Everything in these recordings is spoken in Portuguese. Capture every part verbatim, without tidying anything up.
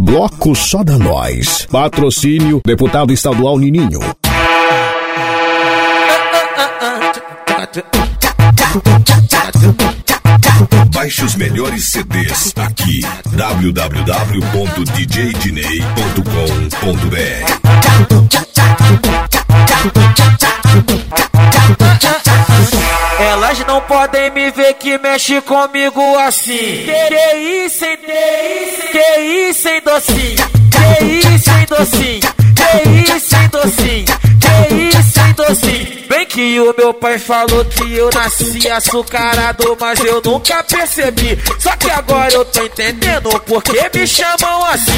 Bloco Só da Nós. Patrocínio Deputado Estadual Nininho. Baixe os melhores C Ds aqui, w w w ponto d j diney ponto com ponto b r. Elas não podem me ver que mexe comigo assim. Que isso, hein? Que isso, hein, docinho? Que isso, hein, docinho? Que isso, hein, docinho? Que isso, hein, docinho? Bem que o meu pai falou que eu nasci açucarado, mas eu nunca percebi. Só que agora eu tô entendendo porque me chamam assim.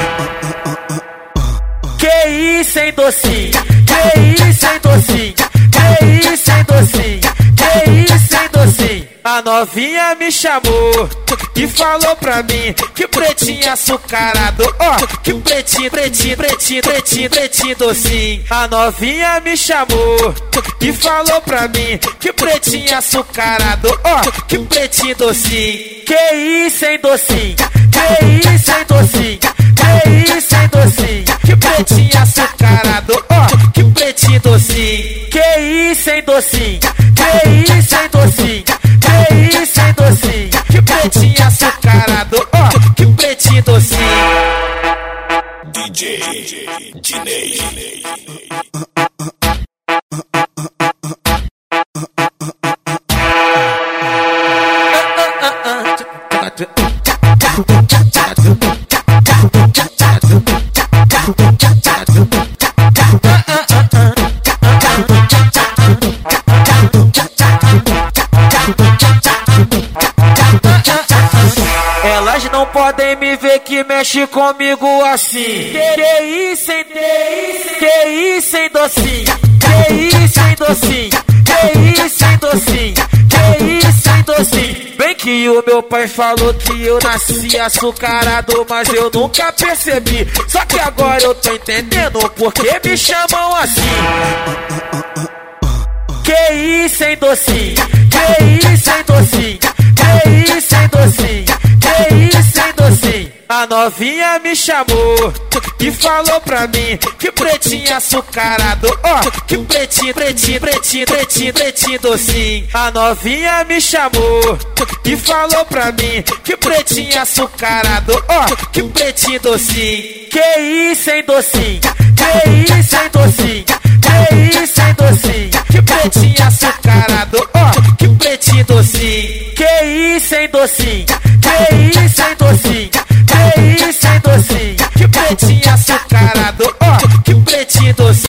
Que isso, hein, docinho? Que isso, hein, docinho? Que isso, hein, docinho? Que isso, hein, docinho? A novinha me chamou e falou pra mim que pretinho açucarado, ó, oh, que pretinho, pretinho, pretinho, pretinho, pretinho docinho. A novinha me chamou e falou pra mim que pretinho açucarado, ó, oh, que pretinho docinho. Que isso, hein, docinho? Que isso, hein, docinho? Que isso, hein, docinho? Que pretinho açucarado, ó, oh, que pretinho docinho. Que isso, hein, docinho? Que isso, hein, docinho? Que isso, hein, docinho? Que pretinho açucarado, ó, oh, que pretinho docinho. D J Diney. Elas não podem me ver que mexe comigo assim. Que isso, hein? Que isso, hein, docinho? Que isso, hein, docinho? Que isso, hein, docinho? Que isso, hein, docinho? Bem que o meu pai falou que eu nasci açucarado, mas eu nunca percebi. Só que agora eu tô entendendo porque me chamam assim. Que isso, hein, docinho? Que isso, hein, docinho? Que isso, hein, docinho? Que isso, hein, docinho? A novinha me chamou e falou pra mim que pretinho açucarado, ó, oh, que pretinho, pretinho, pretinho, pretinho, pretinho docinho. A novinha me chamou e falou pra mim que pretinho açucarado, ó, oh, que pretinho docinho. Que isso, hein, docinho? Que isso, hein, docinho? Que isso, hein, docinho? Que pretinho açucarado, ó, oh, que pretinho docinho. Que isso, hein, docinho? Que isso, hein, docinho? Que isso, hein, docinho? Que pretinho açucarado, ó, oh, que pretinho docinho.